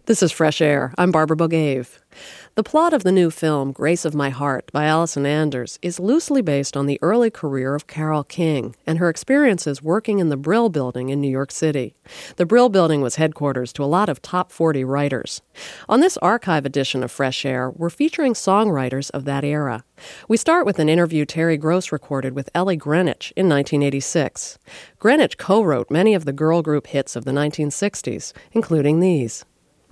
This is Fresh Air. I'm Barbara Bogave. The plot of the new film, Grace of My Heart, by Allison Anders, is loosely based on the early career of Carole King and her experiences working in the Brill Building in New York City. The Brill Building was headquarters to a lot of top 40 writers. On this archive edition of Fresh Air, we're featuring songwriters of that era. We start with an interview Terry Gross recorded with Ellie Greenwich in 1986. Greenwich co-wrote many of the girl group hits of the 1960s, including these.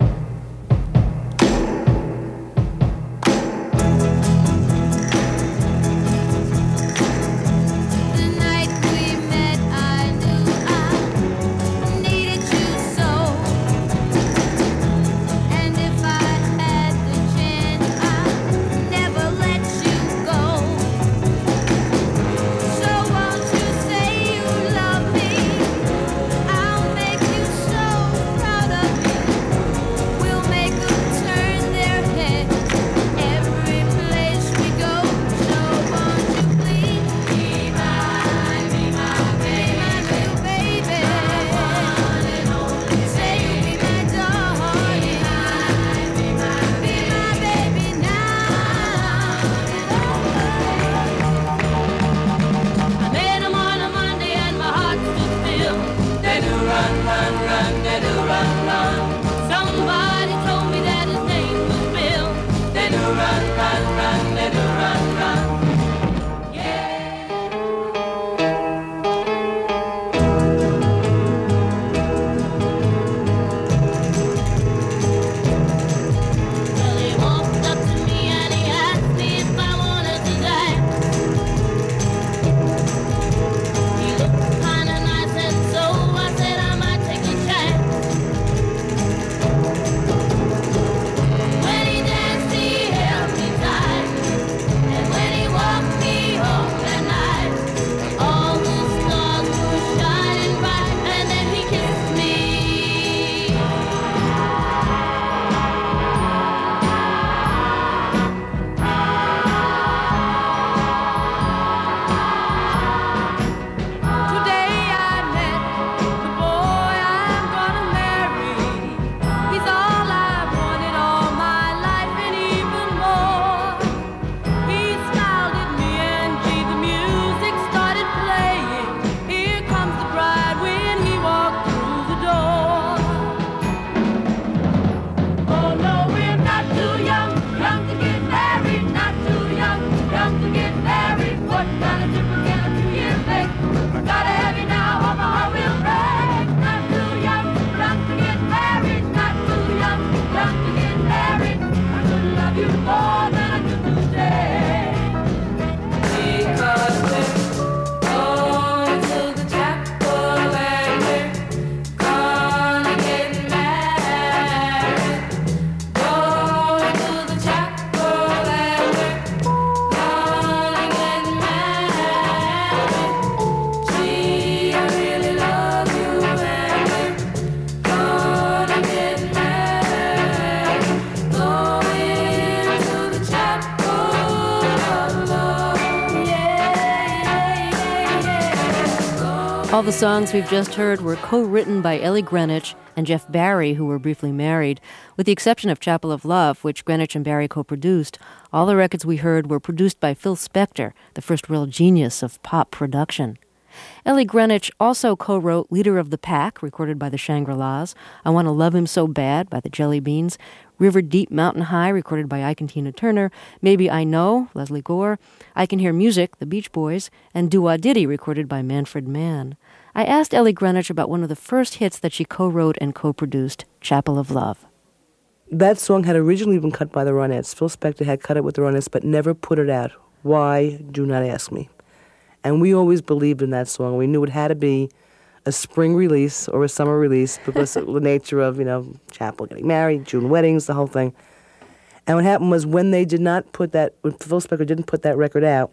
All the songs we've just heard were co-written by Ellie Greenwich and Jeff Barry, who were briefly married. With the exception of Chapel of Love, which Greenwich and Barry co-produced, all the records we heard were produced by Phil Spector, the first real genius of pop production. Ellie Greenwich also co-wrote Leader of the Pack, recorded by the Shangri-Las, I Want to Love Him So Bad by the Jelly Beans, River Deep Mountain High, recorded by Ike and Tina Turner, Maybe I Know, Leslie Gore, I Can Hear Music, the Beach Boys, and Do-Wah-Diddy, recorded by Manfred Mann. I asked Ellie Greenwich about one of the first hits that she co-wrote and co-produced, Chapel of Love. That song had originally been cut by the Ronettes. Phil Spector had cut it with the Ronettes, but never put it out. Why? Do not ask me. And we always believed in that song. We knew it had to be a spring release or a summer release because of the nature of, Chapel getting married, June weddings, the whole thing. And what happened was when they did not put that, when Phil Spector didn't put that record out,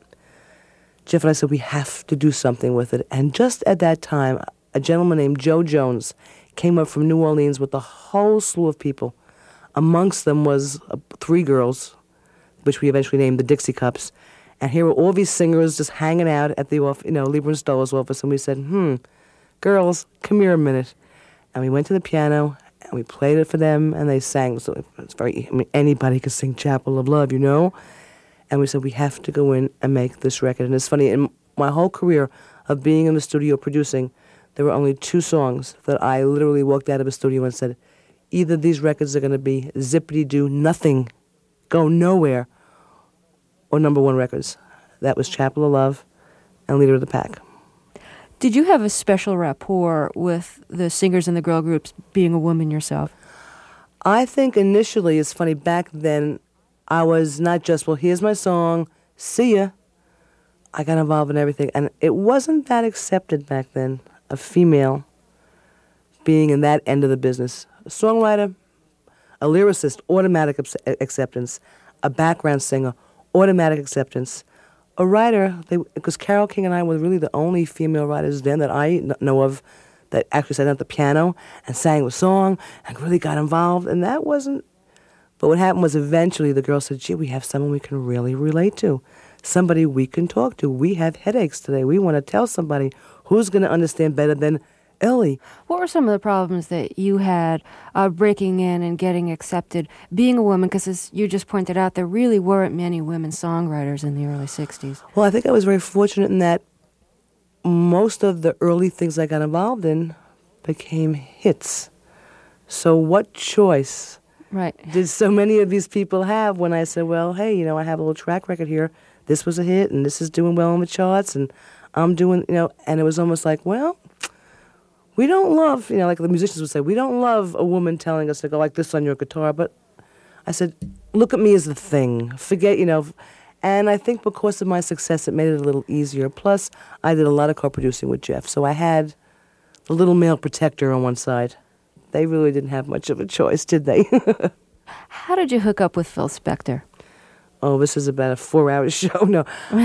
Jeff and I said, we have to do something with it. And just at that time, a gentleman named Joe Jones came up from New Orleans with a whole slew of people. Amongst them was 3 girls, which we eventually named the Dixie Cups. And here were all these singers just hanging out at the Lieber and Stoller's office. And we said, girls, come here a minute. And we went to the piano, And we played it for them, and they sang. So it's very, I mean, anybody could sing Chapel of Love, you know? And we said, we have to go in and make this record. And it's funny, in my whole career of being in the studio producing, there were only 2 songs that I literally walked out of a studio and said, either these records are going to be zippity-doo, nothing, go nowhere, or number 1 records. That was Chapel of Love and Leader of the Pack. Did you have a special rapport with the singers in the girl groups, being a woman yourself? I think initially, it's funny, back then, I was not just, well, here's my song, see ya. I got involved in everything. And it wasn't that accepted back then, a female being in that end of the business. A songwriter, a lyricist, automatic acceptance. A background singer, automatic acceptance. A writer, because Carole King and I were really the only female writers then that I know of that actually sat at the piano and sang a song and really got involved. And that wasn't... But what happened was eventually the girl said, gee, we have someone we can really relate to. Somebody we can talk to. We have headaches today. We want to tell somebody who's going to understand better than Ellie. What were some of the problems that you had breaking in and getting accepted, being a woman? Because as you just pointed out, there really weren't many women songwriters in the early 60s. Well, I think I was very fortunate in that most of the early things I got involved in became hits. So what choice did so many of these people have when I said, well, hey, you know, I have a little track record here. This was a hit, and this is doing well on the charts, and I'm doing, you know, and it was almost like, well, we don't love, you know, like the musicians would say, we don't love a woman telling us to go like this on your guitar, but I said, look at me as the thing. Forget, you know, and I think because of my success, it made it a little easier. Plus, I did a lot of co-producing with Jeff, so I had a little male protector on one side. They really didn't have much of a choice, did they? How did you hook up with Phil Spector? Oh, this is about a 4-hour show. No.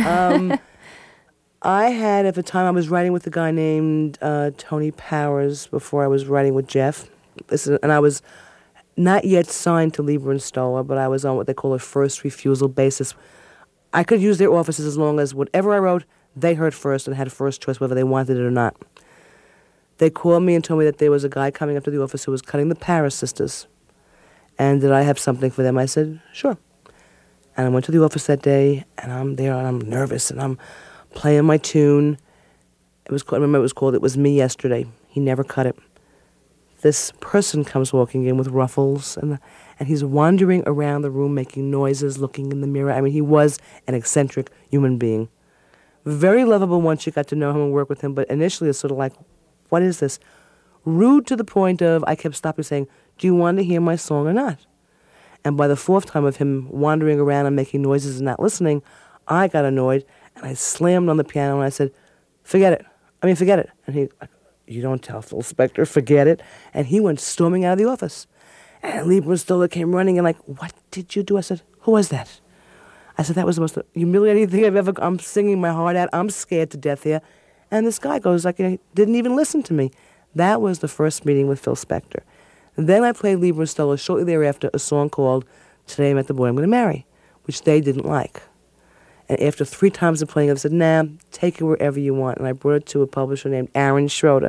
I had, at the time, I was writing with a guy named Tony Powers before I was writing with Jeff. And I was not yet signed to Lieber and Stoller, but I was on what they call a first refusal basis. I could use their offices as long as whatever I wrote, they heard first and had first choice whether they wanted it or not. They called me and told me that there was a guy coming up to the office who was cutting the Paris Sisters, and did I have something for them? I said, sure. And I went to the office that day, and I'm there, and I'm nervous, and I'm playing my tune. I remember it was called It Was Me Yesterday. He never cut it. This person comes walking in with ruffles, and he's wandering around the room making noises, looking in the mirror. I mean, he was an eccentric human being. Very lovable once you got to know him and work with him, but initially it's sort of like, what is this? Rude to the point of I kept stopping saying, do you want to hear my song or not? And by the 4th time of him wandering around and making noises and not listening, I got annoyed, and I slammed on the piano and I said, forget it. And he, you don't tell Phil Spector, forget it. And he went storming out of the office. And Lieber and Stoller came running and like, what did you do? I said, who was that? I said, that was the most humiliating thing I've ever, I'm singing my heart out. I'm scared to death here. And this guy goes like, you know, he didn't even listen to me. That was the first meeting with Phil Spector. And then I played Lieber and Stoller shortly thereafter a song called Today I Met the Boy I'm Going to Marry, which they didn't like. And after 3 times of playing it, I said, nah, take it wherever you want. And I brought it to a publisher named Aaron Schroeder.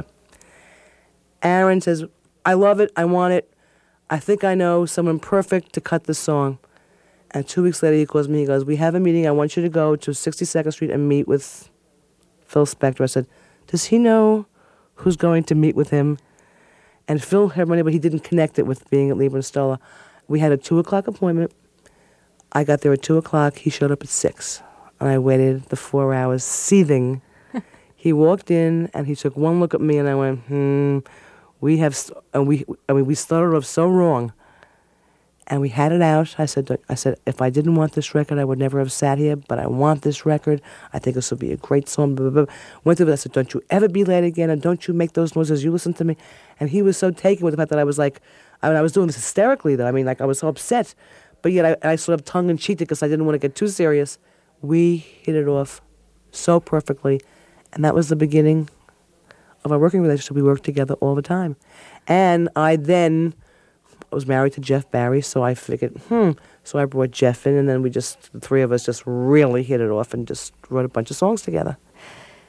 Aaron says, I love it, I want it. I think I know someone perfect to cut this song. And 2 weeks later, he calls me, he goes, we have a meeting, I want you to go to 62nd Street and meet with Phil Spector. I said, does he know who's going to meet with him? And Phil had money, but he didn't connect it with being at Lieber and Stoller. We had a 2 o'clock appointment. I got there at 2 o'clock. He showed up at 6. And I waited the 4 hours, seething. He walked in, and he took one look at me, and I went, we started off so wrong. And we had it out. I said, if I didn't want this record, I would never have sat here, but I want this record. I think this will be a great song. Blah, blah, blah. Went through it. I said, don't you ever be late again, and don't you make those noises. You listen to me. And he was so taken with the fact that I was like, I was doing this hysterically, though. I mean, like, I was so upset. But yet I sort of tongue-in-cheeked it because I didn't want to get too serious. We hit it off so perfectly. And that was the beginning of our working relationship. We worked together all the time. And I then was married to Jeff Barry, so I figured, So I brought Jeff in, and then the 3 of us just really hit it off and just wrote a bunch of songs together.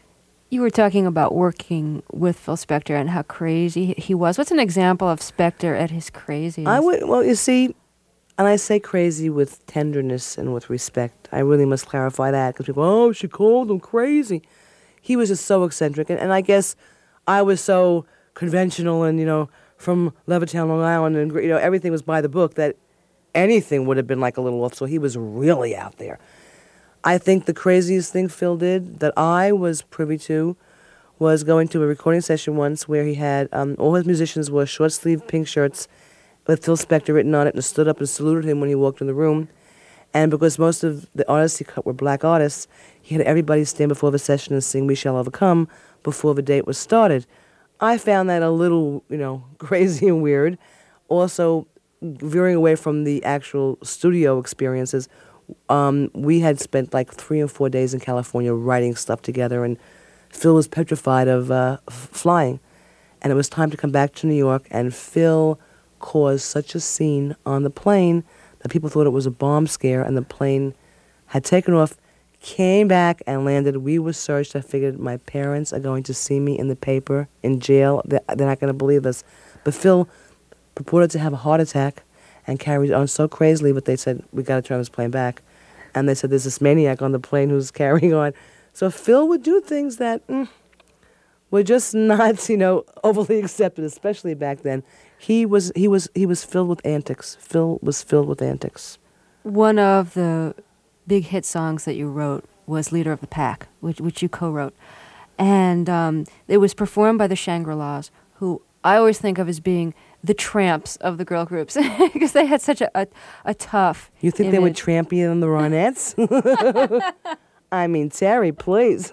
You were talking about working with Phil Spector and how crazy he was. What's an example of Spector at his craziest? Well, you see, and I say crazy with tenderness and with respect. I really must clarify that because people, oh, she called him crazy. He was just so eccentric, and I guess I was so conventional and, from Levittown, Long Island, and, everything was by the book that anything would have been like a little off, so he was really out there. I think the craziest thing Phil did that I was privy to was going to a recording session once where he had all his musicians wore short-sleeved pink shirts with Phil Spector written on it and stood up and saluted him when he walked in the room. And because most of the artists he cut were black artists, he had everybody stand before the session and sing We Shall Overcome before the date was started. I found that a little, crazy and weird. Also, veering away from the actual studio experiences, we had spent like 3 or 4 days in California writing stuff together, and Phil was petrified of flying. And it was time to come back to New York, and Phil caused such a scene on the plane that people thought it was a bomb scare, and the plane had taken off, came back, and landed. We were searched. I figured my parents are going to see me in the paper, in jail. They're not going to believe this. But Phil purported to have a heart attack and carried on so crazily, but they said, we got to turn this plane back. And they said, there's this maniac on the plane who's carrying on. So Phil would do things that were just not, overly accepted, especially back then. He was filled with antics. Phil was filled with antics. One of the big hit songs that you wrote was Leader of the Pack, which you co-wrote. And it was performed by the Shangri-Las, who I always think of as being the tramps of the girl groups because they had such a tough You think image. they were trampier than the Ronettes? I mean, Terry, please.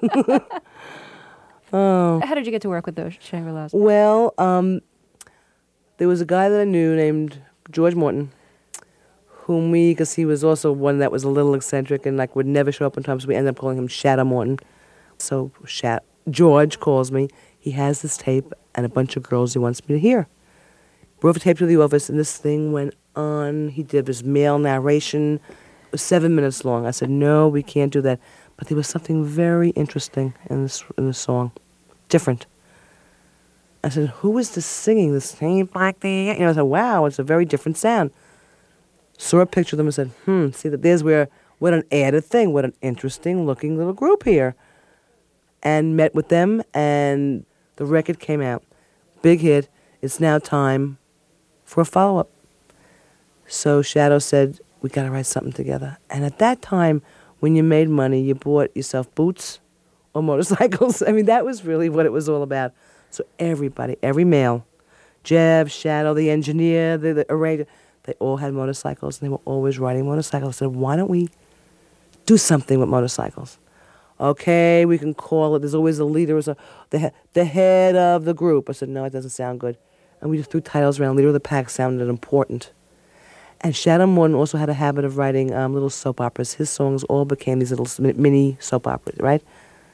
How did you get to work with those Shangri-Las? Well, there was a guy that I knew named George Morton, because he was also one that was a little eccentric and would never show up on time, so we ended up calling him Shadow Morton. So George calls me. He has this tape and a bunch of girls he wants me to hear. Brought the tape to the office, and this thing went on. He did his male narration. It was 7 minutes long. I said, no, we can't do that. But there was something very interesting in the song. Different. I said, who is this singing? This same black thing? I said, wow, it's a very different sound. Saw a picture of them and said, see, there's what an added thing, what an interesting looking little group here. And met with them, and the record came out. Big hit. It's now time for a follow-up. So Shadow said, we got to write something together. And at that time, when you made money, you bought yourself boots or motorcycles. I mean, that was really what it was all about. So everybody, every male, Jeff, Shadow, the engineer, the arranger, they all had motorcycles, and they were always riding motorcycles. I said, why don't we do something with motorcycles? Okay, we can call it. There's always a leader, the head of the group. I said, no, it doesn't sound good. And we just threw titles around. Leader of the Pack sounded important. And Shadow Morton also had a habit of writing little soap operas. His songs all became these little mini soap operas, right?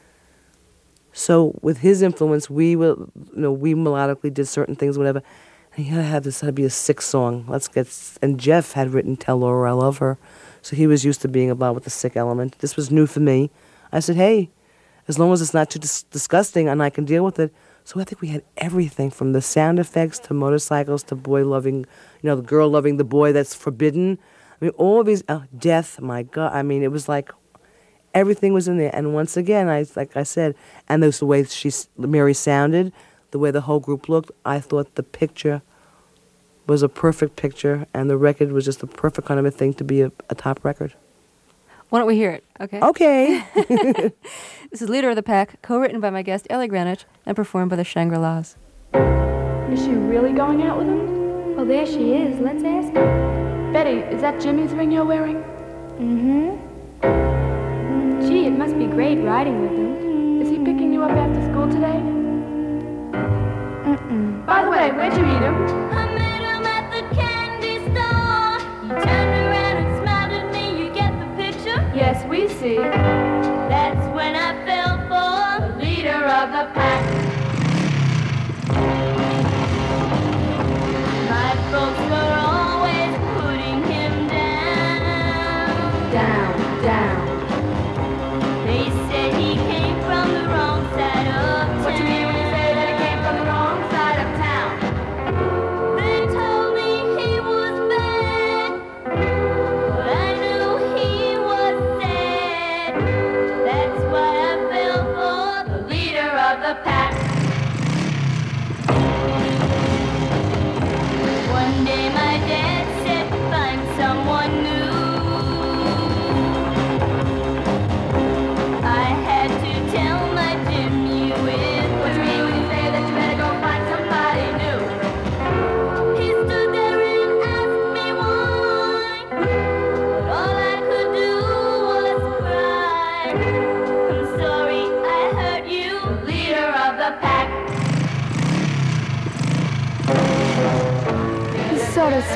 So with his influence, we melodically did certain things, whatever. And he had to be a 6 song. And Jeff had written Tell Laura I Love Her. So he was used to being involved with the sick element. This was new for me. I said, hey, as long as it's not too disgusting and I can deal with it. So I think we had everything from the sound effects to motorcycles to boy loving, the girl loving the boy that's forbidden. I mean, all of these, death, my God. I mean, it was like everything was in there. And once again, like I said, and there's the way Mary sounded, the way the whole group looked, I thought the picture was a perfect picture, and the record was just the perfect kind of a thing to be a top record. Why don't we hear it? Okay. Okay. This is Leader of the Pack, co-written by my guest, Ellie Greenwich, and performed by the Shangri-Las. Is she really going out with him? Well, there she is. Let's ask her. Betty, is that Jimmy's ring you're wearing? Mm-hmm. Gee, it must be great riding with him. Is he picking you up after school today? Mm-mm. By the way, where'd you meet him? I met him at the candy store. He turned around and smiled at me. You get the picture? Yes, we see. That's when I fell for The leader of the pack. my folks were always putting him down. Down, down. They said he came from the wrong side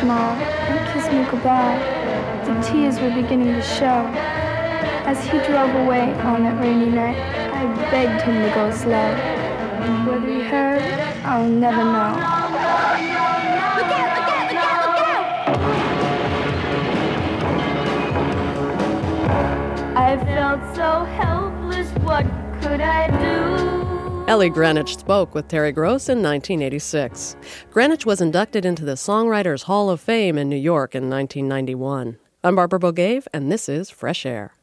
small and kissed me goodbye. The tears were beginning to show. As he drove away on that rainy night, I begged him to go slow. Whether he heard, I'll never know. Look out, look out, look out, look out! I felt so helpless, what could I do? Ellie Greenwich spoke with Terry Gross in 1986. Greenwich was inducted into the Songwriters Hall of Fame in New York in 1991. I'm Barbara Bogaev, and this is Fresh Air.